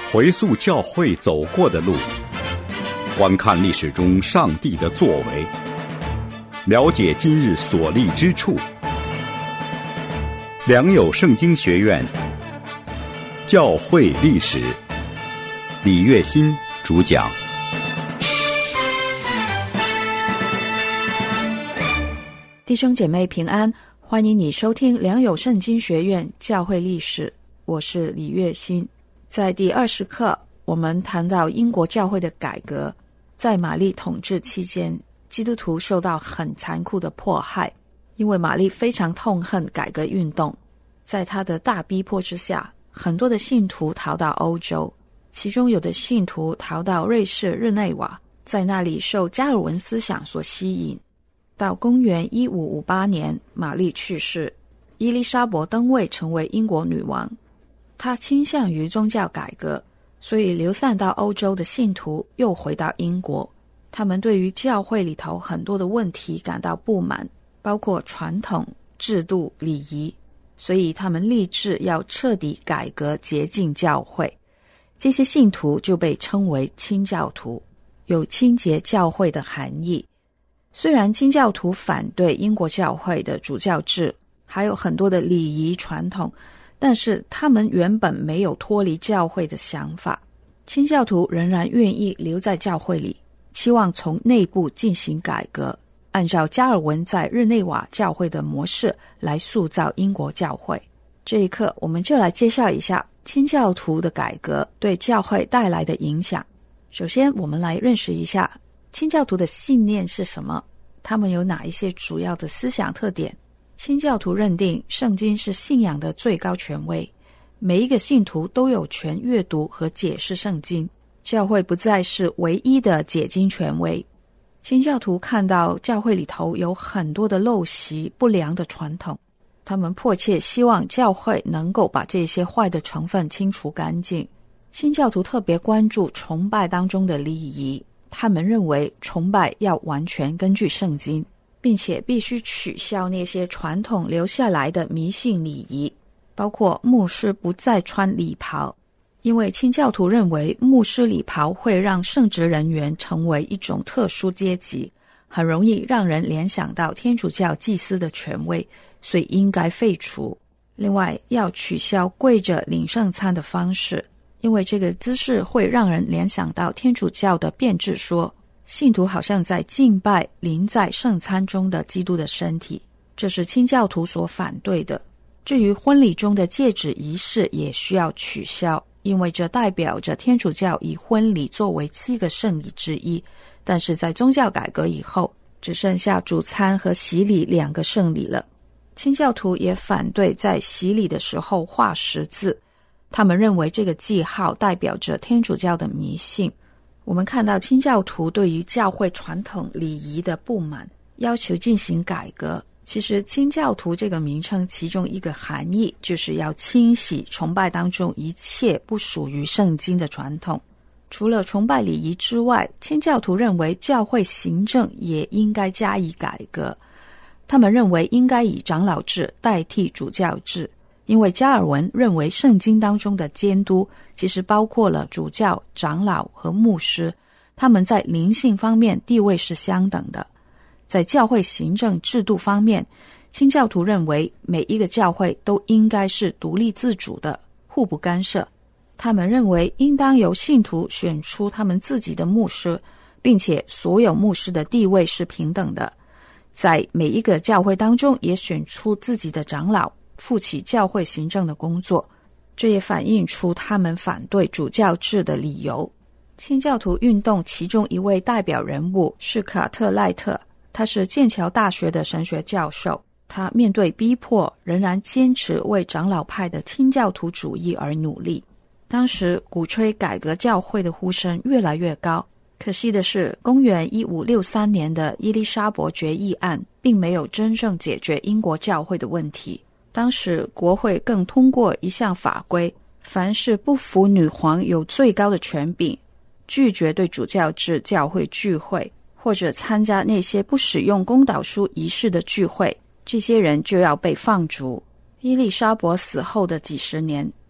回溯教会走过的路，观看历史中上帝的作为，了解今日所立之处。良友圣经学院教会历史，李月新主讲。 弟兄姐妹平安，欢迎你收听良友圣经学院教会历史，我是李月新。在第20课，我们谈到英国教会的改革。在玛丽统治期间，基督徒受到很残酷的迫害，因为玛丽非常痛恨改革运动。在她的大逼迫之下，很多的信徒逃到欧洲，其中有的信徒逃到瑞士日内瓦，在那里受加尔文思想所吸引。到公元1558年，玛丽去世，伊丽莎白登位成为英国女王。她倾向于宗教改革，所以流散到欧洲的信徒又回到英国。他们对于教会里头很多的问题感到不满，包括传统、制度、礼仪，所以他们立志要彻底改革洁净教会。这些信徒就被称为清教徒，有清洁教会的含义。虽然清教徒反对英国教会的主教制，还有很多的礼仪传统，但是他们原本没有脱离教会的想法。清教徒仍然愿意留在教会里，期望从内部进行改革，按照加尔文在日内瓦教会的模式来塑造英国教会。这一课我们就来介绍一下清教徒的改革对教会带来的影响。首先我们来认识一下清教徒的信念是什么，他们有哪一些主要的思想特点。清教徒认定圣经是信仰的最高权威，每一个信徒都有权阅读和解释圣经，教会不再是唯一的解经权威。清教徒看到教会里头有很多的陋习、不良的传统，他们迫切希望教会能够把这些坏的成分清除干净。清教徒特别关注崇拜当中的礼仪，他们认为崇拜要完全根据圣经，并且必须取消那些传统留下来的迷信礼仪，包括牧师不再穿礼袍，因为清教徒认为牧师礼袍会让圣职人员成为一种特殊阶级，很容易让人联想到天主教祭司的权威，所以应该废除。另外，要取消跪着领圣餐的方式，因为这个姿势会让人联想到天主教的辩证说，信徒好像在敬拜临在圣餐中的基督的身体，这是清教徒所反对的。至于婚礼中的戒指仪式也需要取消，因为这代表着天主教以婚礼作为7个圣礼之一，但是在宗教改革以后，只剩下主餐和洗礼2个圣礼了。清教徒也反对在洗礼的时候画十字，他们认为这个记号代表着天主教的迷信。我们看到清教徒对于教会传统礼仪的不满，要求进行改革。其实清教徒这个名称其中一个含义就是要清洗崇拜当中一切不属于圣经的传统。除了崇拜礼仪之外，清教徒认为教会行政也应该加以改革。他们认为应该以长老制代替主教制，因为加尔文认为圣经当中的监督其实包括了主教、长老和牧师，他们在灵性方面地位是相等的。在教会行政制度方面，清教徒认为每一个教会都应该是独立自主的，互不干涉。他们认为应当由信徒选出他们自己的牧师，并且所有牧师的地位是平等的。在每一个教会当中也选出自己的长老，负起教会行政的工作，这也反映出他们反对主教制的理由。清教徒运动其中一位代表人物是卡特赖特，他是剑桥大学的神学教授，他面对逼迫仍然坚持为长老派的清教徒主义而努力。当时鼓吹改革教会的呼声越来越高，可惜的是公元1563年的伊丽莎白决议案并没有真正解决英国教会的问题。当时国会更通过一项法规，凡是不服女皇有最高的权柄，拒绝对主教制教会聚会，或者参加那些不使用公祷书仪式的聚会，这些人就要被放逐。伊丽莎白死后的几十年，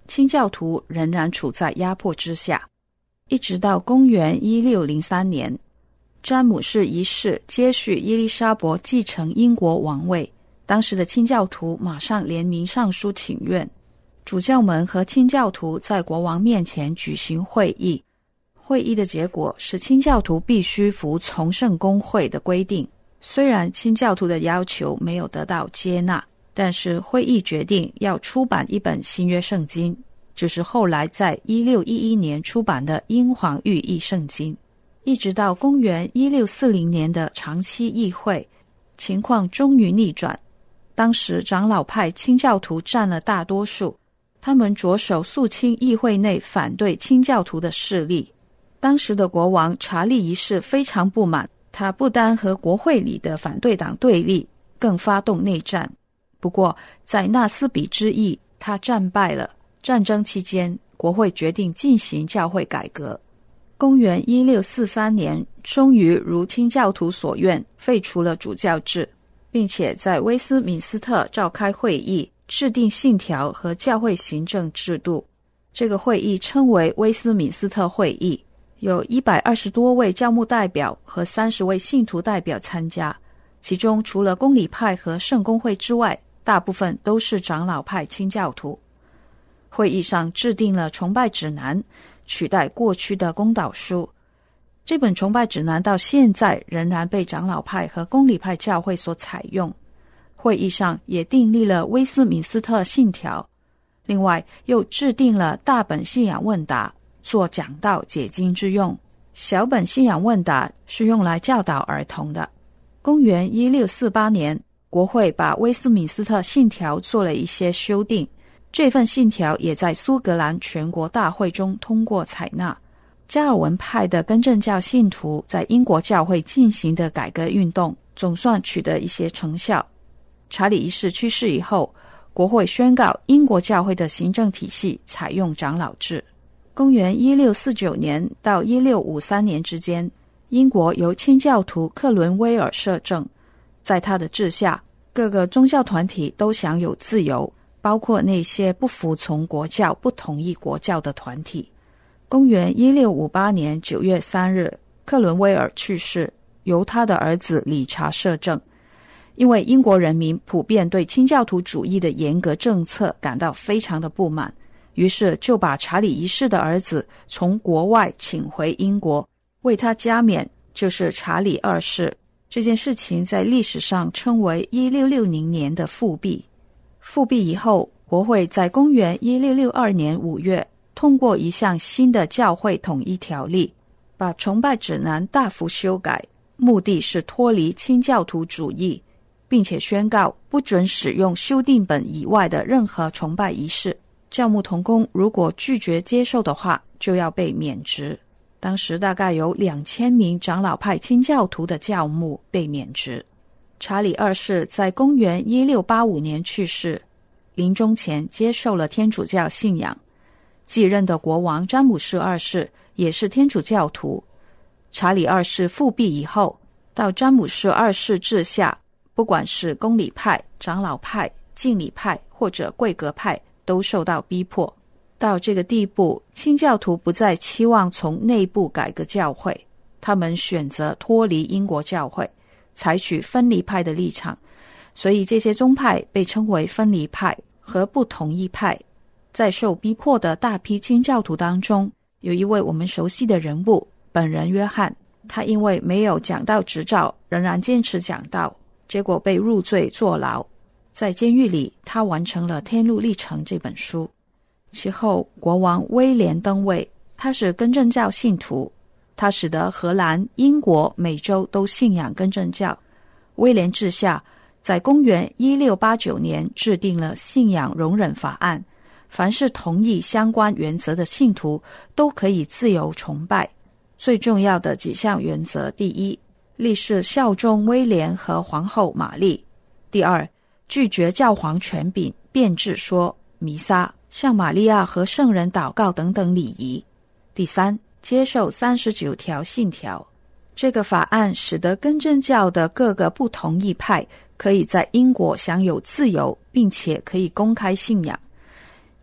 清教徒仍然处在压迫之下。一直到公元1603年，詹姆士一世接续伊丽莎白继承英国王位，当时的清教徒马上联名上书请愿，主教们和清教徒在国王面前举行会议。会议的结果是清教徒必须服从圣公会的规定。虽然清教徒的要求没有得到接纳，但是会议决定要出版一本新约圣经，就是后来在1611年出版的英皇御译圣经。一直到公元1640年的长期议会，情况终于逆转。当时长老派清教徒占了大多数，他们着手肃清议会内反对清教徒的势力。当时的国王查理一世非常不满，他不单和国会里的反对党对立，更发动内战。不过在纳斯比之役他战败了。战争期间，国会决定进行教会改革。公元1643年，终于如清教徒所愿，废除了主教制，并且在威斯敏斯特召开会议，制定信条和教会行政制度。这个会议称为威斯敏斯特会议，有120多位教牧代表和30位信徒代表参加，其中除了公理派和圣公会之外，大部分都是长老派清教徒。会议上制定了崇拜指南，取代过去的公祷书。这本崇拜指南到现在仍然被长老派和公理派教会所采用。会议上也订立了威斯敏斯特信条，另外又制定了大本信仰问答，做讲道解经之用。小本信仰问答是用来教导儿童的。公元1648年，国会把威斯敏斯特信条做了一些修订，这份信条也在苏格兰全国大会中通过采纳。加尔文派的更正教信徒在英国教会进行的改革运动总算取得一些成效。查理一世去世以后，国会宣告英国教会的行政体系采用长老制。公元1649年到1653年之间，英国由清教徒克伦威尔摄政，在他的治下，各个宗教团体都享有自由，包括那些不服从国教、不同意国教的团体。公元1658年9月3日，克伦威尔去世，由他的儿子理查摄政。因为英国人民普遍对清教徒主义的严格政策感到非常的不满，于是就把查理一世的儿子从国外请回英国，为他加冕，就是查理二世。这件事情在历史上称为1660年的复辟。复辟以后，国会在公元1662年5月通过一项新的教会统一条例，把崇拜指南大幅修改，目的是脱离清教徒主义，并且宣告不准使用修订本以外的任何崇拜仪式。教牧同工如果拒绝接受的话，就要被免职。当时大概有2000名长老派清教徒的教牧被免职。查理二世在公元1685年去世，临终前接受了天主教信仰。继任的国王詹姆士二世也是天主教徒。查理二世复辟以后，到詹姆士二世治下，不管是公理派、长老派、敬礼派或者贵格派，都受到逼迫。到这个地步，清教徒不再期望从内部改革教会，他们选择脱离英国教会，采取分离派的立场，所以这些宗派被称为分离派和不同意派。在受逼迫的大批清教徒当中，有一位我们熟悉的人物，本人约翰。他因为没有讲道执照，仍然坚持讲道，结果被入罪坐牢。在监狱里，他完成了《天路历程》这本书。其后国王威廉登位，他是更正教信徒，他使得荷兰、英国、美洲都信仰更正教。威廉治下，在公元1689年制定了信仰容忍法案，凡是同意相关原则的信徒都可以自由崇拜。最重要的几项原则：第一，立誓效忠威廉和皇后玛丽；第二，拒绝教皇权柄、变质说、弥撒、向玛利亚和圣人祷告等等礼仪；第三，接受39条信条。这个法案使得更正教的各个不同意派可以在英国享有自由，并且可以公开信仰。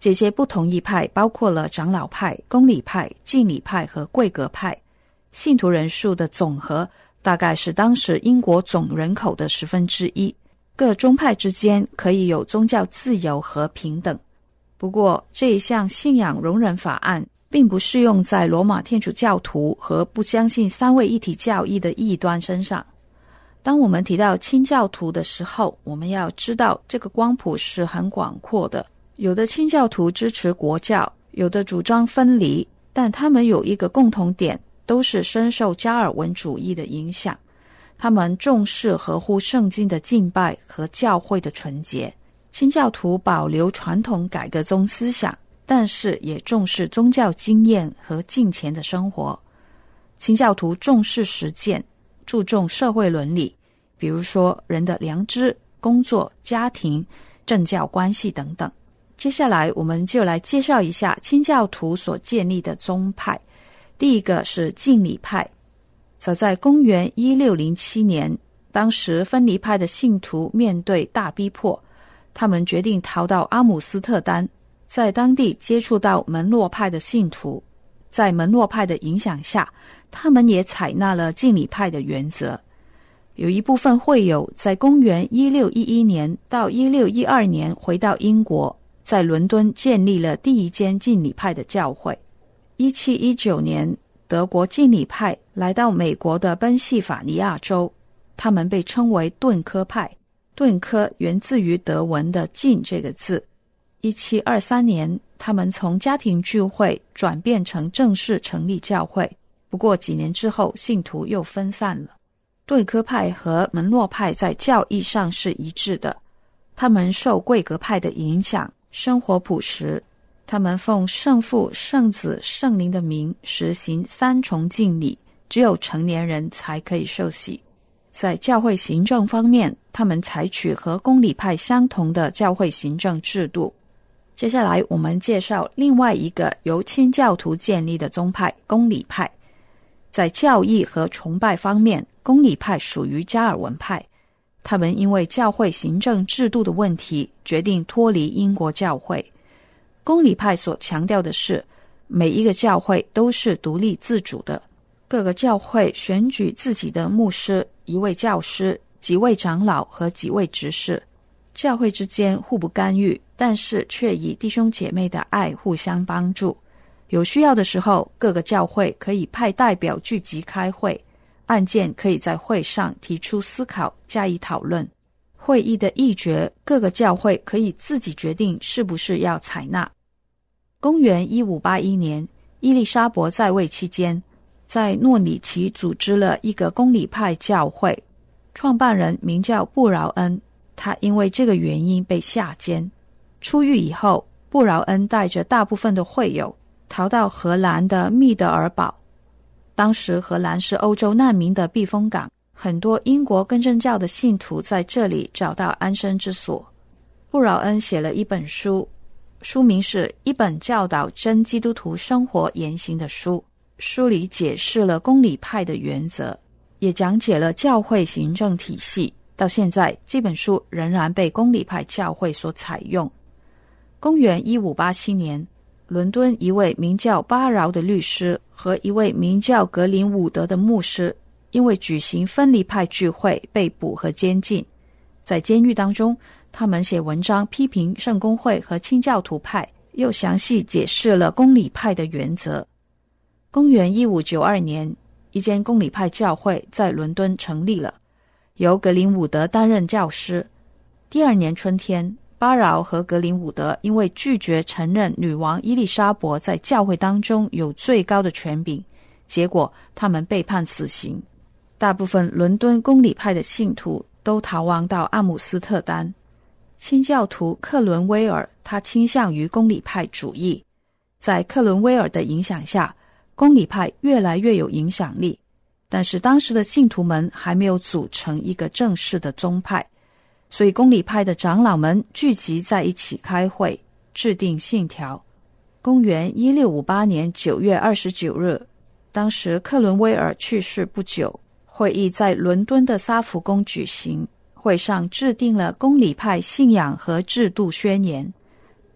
这些不同意派包括了长老派、公理派、敬礼派和贵格派，信徒人数的总和大概是当时英国总人口的1/10。各宗派之间可以有宗教自由和平等。不过，这一项信仰容忍法案并不适用在罗马天主教徒和不相信三位一体教义的异端身上。当我们提到清教徒的时候，我们要知道这个光谱是很广阔的。有的清教徒支持国教，有的主张分离，但他们有一个共同点，都是深受加尔文主义的影响。他们重视合乎圣经的敬拜和教会的纯洁。清教徒保留传统改革宗思想，但是也重视宗教经验和敬虔的生活。清教徒重视实践，注重社会伦理，比如说人的良知、工作、家庭、政教关系等等。接下来我们就来介绍一下清教徒所建立的宗派。第一个是敬礼派。早在公元1607年，当时分离派的信徒面对大逼迫，他们决定逃到阿姆斯特丹，在当地接触到门诺派的信徒。在门诺派的影响下，他们也采纳了敬礼派的原则。有一部分会友在公元1611年到1612年回到英国，在伦敦建立了第一间敬礼派的教会。1719年，德国敬礼派来到美国的宾夕法尼亚州，他们被称为顿科派。顿科源自于德文的敬这个字。1723年，他们从家庭聚会转变成正式成立教会，不过几年之后信徒又分散了。顿科派和门诺派在教义上是一致的，他们受贵格派的影响，生活朴实。他们奉圣父、圣子、圣灵的名实行3重敬礼，只有成年人才可以受洗。在教会行政方面，他们采取和公理派相同的教会行政制度。接下来我们介绍另外一个由清教徒建立的宗派——公理派。在教义和崇拜方面，公理派属于加尔文派。他们因为教会行政制度的问题，决定脱离英国教会。公理派所强调的是，每一个教会都是独立自主的，各个教会选举自己的牧师、1位教师、几位长老和几位执事。教会之间互不干预，但是却以弟兄姐妹的爱互相帮助。有需要的时候，各个教会可以派代表聚集开会，案件可以在会上提出思考，加以讨论。会议的议决，各个教会可以自己决定是不是要采纳。公元1581年，伊丽莎白在位期间，在诺里奇组织了一个公理派教会，创办人名叫布劳恩，他因为这个原因被下监。出狱以后，布劳恩带着大部分的会友逃到荷兰的密德尔堡。当时荷兰是欧洲难民的避风港，很多英国更正教的信徒在这里找到安身之所。布劳恩写了一本书，书名是《一本教导真基督徒生活言行的书》，书里解释了公理派的原则，也讲解了教会行政体系。到现在，这本书仍然被公理派教会所采用。公元1587年，伦敦一位名叫巴饶的律师和一位名叫格林伍德的牧师，因为举行分离派聚会被捕和监禁。在监狱当中，他们写文章批评圣公会和清教徒派，又详细解释了公理派的原则。公元1592年，一间公理派教会在伦敦成立了，由格林伍德担任教师。第2年春天，巴饶和格林伍德因为拒绝承认女王伊丽莎白在教会当中有最高的权柄，结果他们被判死刑。大部分伦敦公理派的信徒都逃亡到阿姆斯特丹。清教徒克伦威尔他倾向于公理派主义，在克伦威尔的影响下，公理派越来越有影响力，但是当时的信徒们还没有组成一个正式的宗派，所以公理派的长老们聚集在一起开会，制定信条。公元1658年9月29日，当时克伦威尔去世不久，会议在伦敦的萨福宫举行，会上制定了公理派信仰和制度宣言。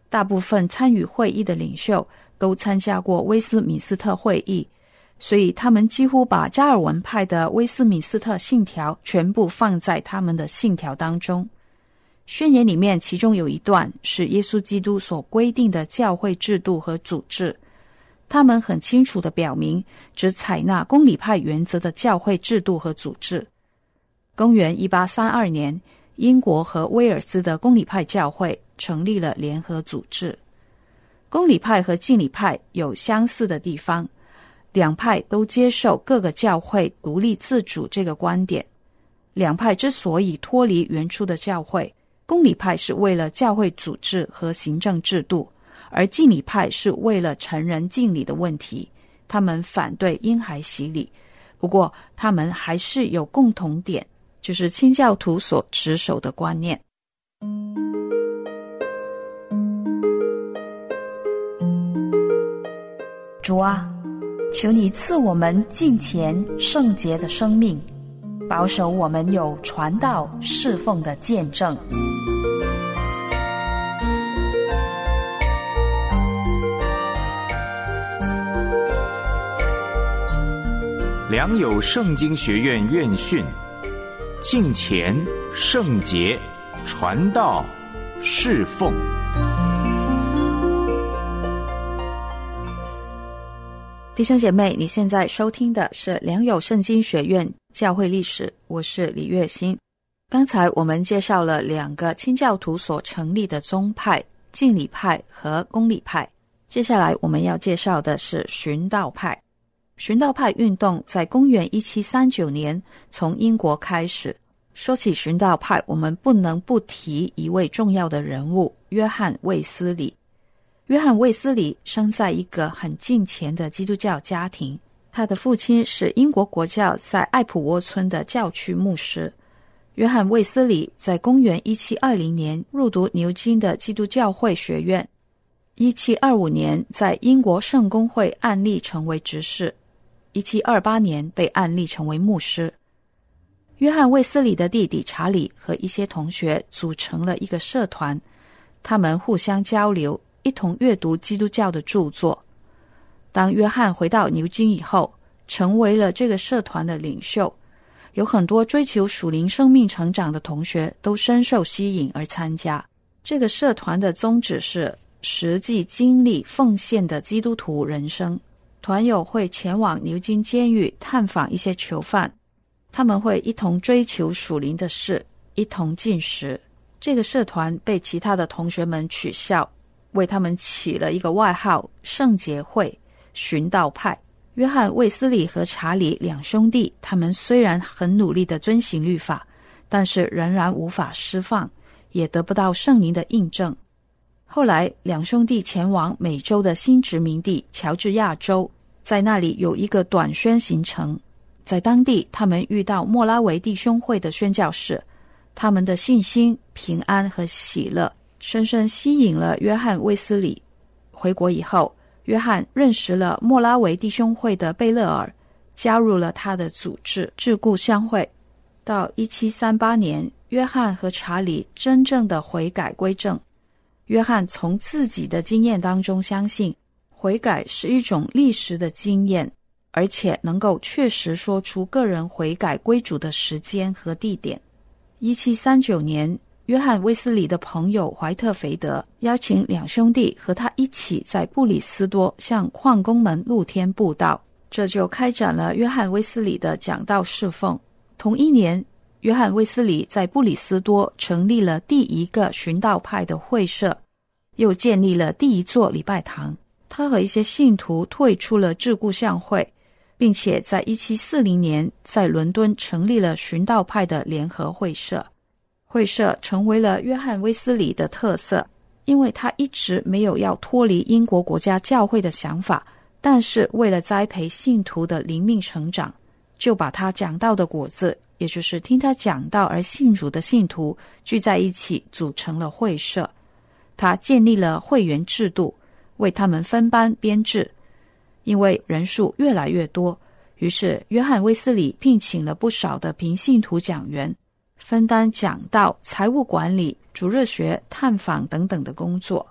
大部分参与会议的领袖都参加过威斯敏斯特会议，所以他们几乎把加尔文派的威斯敏斯特信条全部放在他们的信条当中。宣言里面其中有一段是耶稣基督所规定的教会制度和组织，他们很清楚地表明只采纳公理派原则的教会制度和组织。公元1832年，英国和威尔斯的公理派教会成立了联合组织。公理派和敬礼派有相似的地方，两派都接受各个教会独立自主这个观点。两派之所以脱离原初的教会，公理派是为了教会组织和行政制度，而敬礼派是为了成人敬礼的问题。他们反对婴孩洗礼，不过他们还是有共同点，就是清教徒所持守的观念。主啊，求你赐我们敬虔圣洁的生命，保守我们有传道侍奉的见证。 良友圣经学院院训，敬虔圣洁传道侍奉。 弟兄姐妹，你现在收听的是良友圣经学院教会历史，我是李月欣。刚才我们介绍了两个清教徒所成立的宗派，敬礼派和公理派。接下来我们要介绍的是殉道派。殉道派运动在公元1739年从英国开始。说起殉道派，我们不能不提一位重要的人物，约翰·卫斯理。约翰·卫斯理生在一个很敬虔的基督教家庭，他的父亲是英国国教在艾普沃村的教区牧师。约翰·卫斯理在公元1720年入读牛津的基督教会学院，1725年在英国圣公会按立成为执事，1728年被按立成为牧师。约翰·卫斯理的弟弟查理和一些同学组成了一个社团，他们互相交流，一同阅读基督教的著作。当约翰回到牛津以后，成为了这个社团的领袖，有很多追求属灵生命成长的同学都深受吸引而参加。这个社团的宗旨是实际经历奉献的基督徒人生。团友会前往牛津监狱探访一些囚犯，他们会一同追求属灵的事，一同进食。这个社团被其他的同学们取笑，为他们起了一个外号，圣洁会、殉道派。约翰·卫斯理和查理两兄弟，他们虽然很努力地遵行律法，但是仍然无法释放，也得不到圣灵的印证。后来两兄弟前往美洲的新殖民地乔治亚州，在那里有一个短宣行程。在当地他们遇到莫拉维弟兄会的宣教士，他们的信心、平安和喜乐深深吸引了约翰·卫斯理。回国以后，约翰认识了莫拉维弟兄会的贝勒尔，加入了他的组织智固相会。到1738年，约翰和查理真正的悔改归正。约翰从自己的经验当中相信，悔改是一种历史的经验，而且能够确实说出个人悔改归主的时间和地点。1739年，约翰·卫斯理的朋友怀特菲德邀请两兄弟和他一起在布里斯多向矿工们露天布道，这就开展了约翰·卫斯理的讲道侍奉。同一年，约翰·卫斯理在布里斯多成立了第一个殉道派的会社，又建立了第一座礼拜堂。他和一些信徒退出了智固相会，并且在1740年在伦敦成立了殉道派的联合会社。会社成为了约翰·卫斯理的特色，因为他一直没有要脱离英国国家教会的想法，但是为了栽培信徒的灵命成长，就把他讲道的果子，也就是听他讲道而信主的信徒聚在一起组成了会社。他建立了会员制度，为他们分班编制。因为人数越来越多，于是约翰·卫斯理聘请了不少的平信徒讲员，分担讲道、财务管理、主日学、探访等等的工作。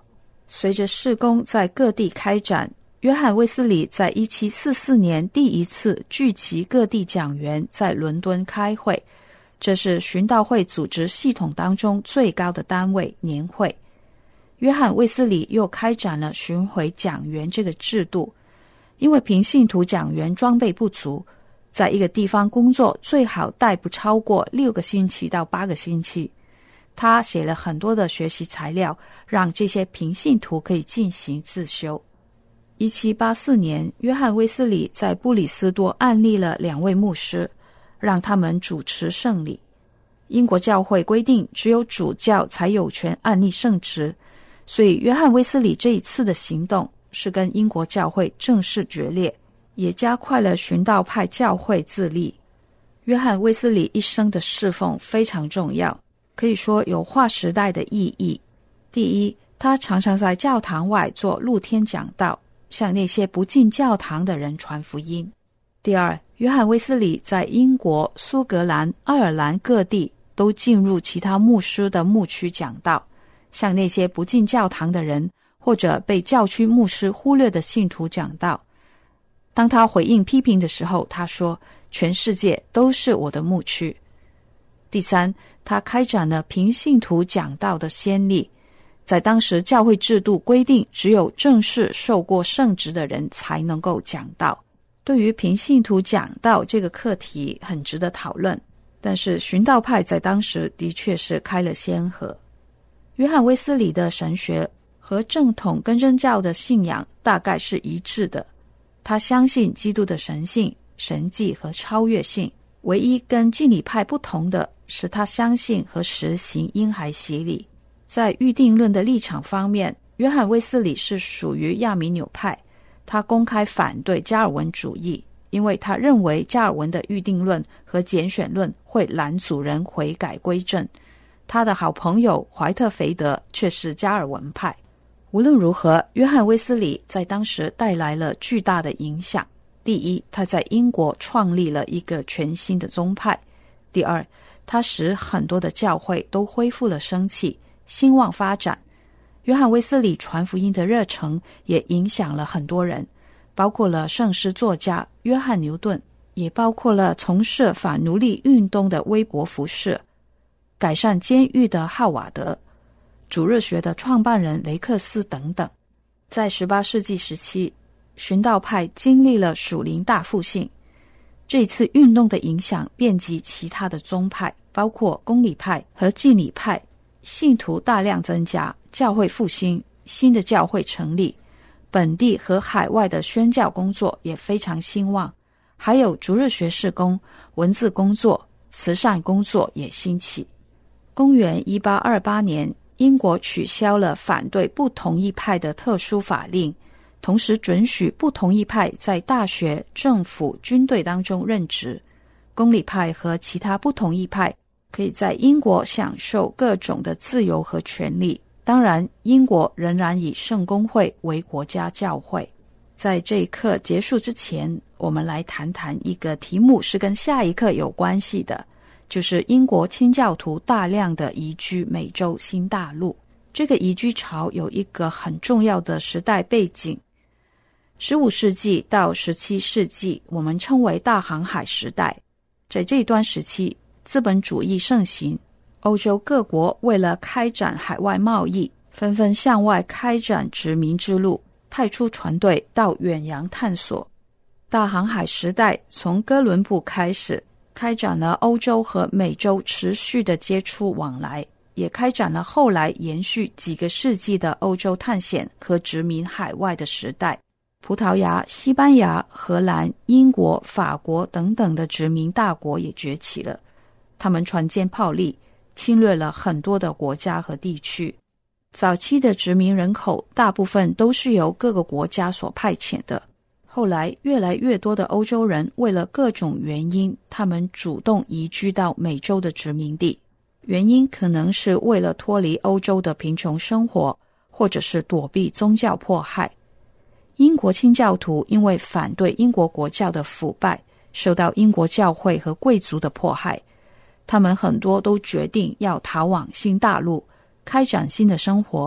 随着事工在各地开展，约翰卫斯理在1744年第一次聚集各地讲员在伦敦开会，这是殉道会组织系统当中最高的单位年会。约翰卫斯理又开展了巡回讲员这个制度，因为平信徒讲员装备不足，在一个地方工作最好带不超过6个星期到8个星期。他写了很多的学习材料，让这些平信徒可以进行自修。1784年，约翰卫斯理在布里斯多案立了2位牧师，让他们主持圣礼。英国教会规定只有主教才有权案立圣职，所以约翰卫斯理这一次的行动是跟英国教会正式决裂，也加快了殉道派教会自立。约翰卫斯理一生的侍奉非常重要，可以说有划时代的意义。第一，他常常在教堂外做露天讲道，向那些不进教堂的人传福音。第二，约翰卫斯理在英国、苏格兰、爱尔兰各地都进入其他牧师的牧区讲道，向那些不进教堂的人或者被教区牧师忽略的信徒讲道。当他回应批评的时候，他说，全世界都是我的牧区。第三，他开展了平信徒讲道的先例。在当时教会制度规定，只有正式受过圣职的人才能够讲道。对于平信徒讲道这个课题很值得讨论，但是殉道派在当时的确是开了先河。约翰卫斯理的神学和正统根真教的信仰大概是一致的，他相信基督的神性、神迹和超越性，唯一跟浸礼派不同的是他相信和实行婴孩洗礼。在预定论的立场方面，约翰卫斯理是属于亚米纽派，他公开反对加尔文主义，因为他认为加尔文的预定论和拣选论会拦阻人悔改归正。他的好朋友怀特菲德却是加尔文派。无论如何，约翰卫斯理在当时带来了巨大的影响。第一，他在英国创立了一个全新的宗派。第二，他使很多的教会都恢复了生气，兴旺发展。约翰卫斯理传福音的热诚也影响了很多人，包括了圣诗作家约翰牛顿，也包括了从事反奴隶运动的威伯福士，改善监狱的浩瓦德，主日学的创办人雷克斯等等。在18世纪时期，殉道派经历了属灵大复兴，这次运动的影响遍及其他的宗派，包括公理派和浸礼派，信徒大量增加，教会复兴，新的教会成立，本地和海外的宣教工作也非常兴旺，还有主日学事工、文字工作、慈善工作也兴起。公元1828年，英国取消了反对不同意派的特殊法令，同时准许不同意派在大学、政府、军队当中任职。公理派和其他不同意派可以在英国享受各种的自由和权利。当然，英国仍然以圣公会为国家教会。在这一课结束之前，我们来谈谈一个题目是跟下一课有关系的，就是英国清教徒大量的移居美洲新大陆。这个移居潮有一个很重要的时代背景。15世纪到17世纪，我们称为大航海时代。在这段时期，资本主义盛行，欧洲各国为了开展海外贸易，纷纷向外开展殖民之路，派出船队到远洋探索。大航海时代从哥伦布开始，开展了欧洲和美洲持续的接触往来，也开展了后来延续几个世纪的欧洲探险和殖民海外的时代。葡萄牙、西班牙、荷兰、英国、法国等等的殖民大国也崛起了，他们船坚炮利，侵略了很多的国家和地区。早期的殖民人口大部分都是由各个国家所派遣的，后来越来越多的欧洲人为了各种原因，他们主动移居到美洲的殖民地。原因可能是为了脱离欧洲的贫穷生活，或者是躲避宗教迫害。英国清教徒因为反对英国国教的腐败，受到英国教会和贵族的迫害，他们很多都决定要逃往新大陆，开展新的生活，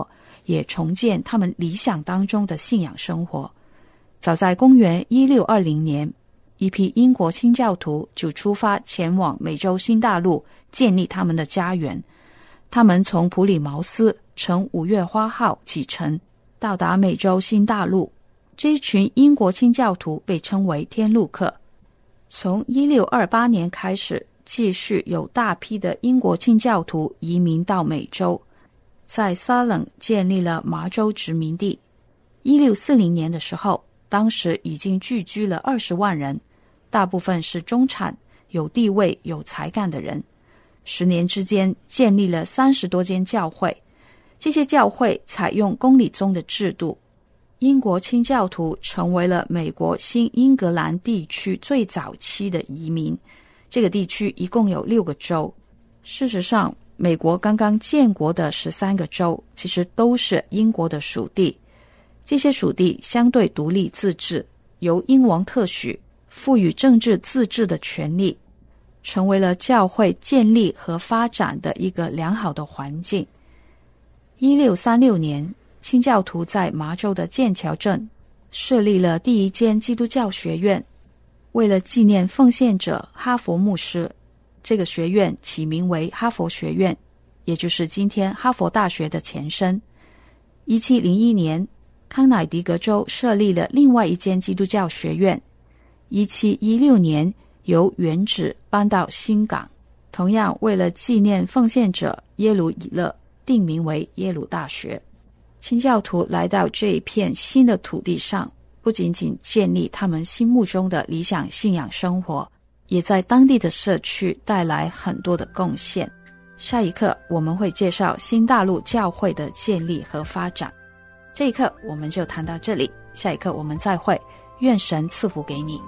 也重建他们理想当中的信仰生活。早在公元1620年，一批英国清教徒就出发前往美洲新大陆建立他们的家园。他们从普里茅斯乘5月花号启程，到达美洲新大陆。这一群英国清教徒被称为天路客。从1628年开始，继续有大批的英国清教徒移民到美洲，在沙冷建立了麻州殖民地。1640年的时候，当时已经聚居了20万人，大部分是中产、有地位、有才干的人。10年之间建立了30多间教会，这些教会采用公理宗的制度。英国清教徒成为了美国新英格兰地区最早期的移民，这个地区一共有6个州。事实上，美国刚刚建国的13个州其实都是英国的属地，这些属地相对独立自治，由英王特许，赋予政治自治的权利，成为了教会建立和发展的一个良好的环境。1636年，清教徒在麻州的剑桥镇设立了第一间基督教学院，为了纪念奉献者哈佛牧师，这个学院起名为哈佛学院，也就是今天哈佛大学的前身。1701年，康乃狄格州设立了另外一间基督教学院。1716年，由原址搬到新港，同样为了纪念奉献者耶鲁以勒，定名为耶鲁大学。清教徒来到这一片新的土地上，不仅仅建立他们心目中的理想信仰生活，也在当地的社区带来很多的贡献。下一课我们会介绍新大陆教会的建立和发展。这一课我们就谈到这里，下一课我们再会，愿神赐福给你。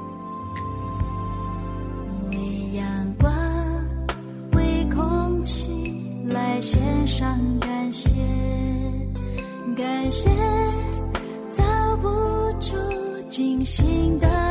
为阳光，为空气来献上感谢，感谢造不出惊心的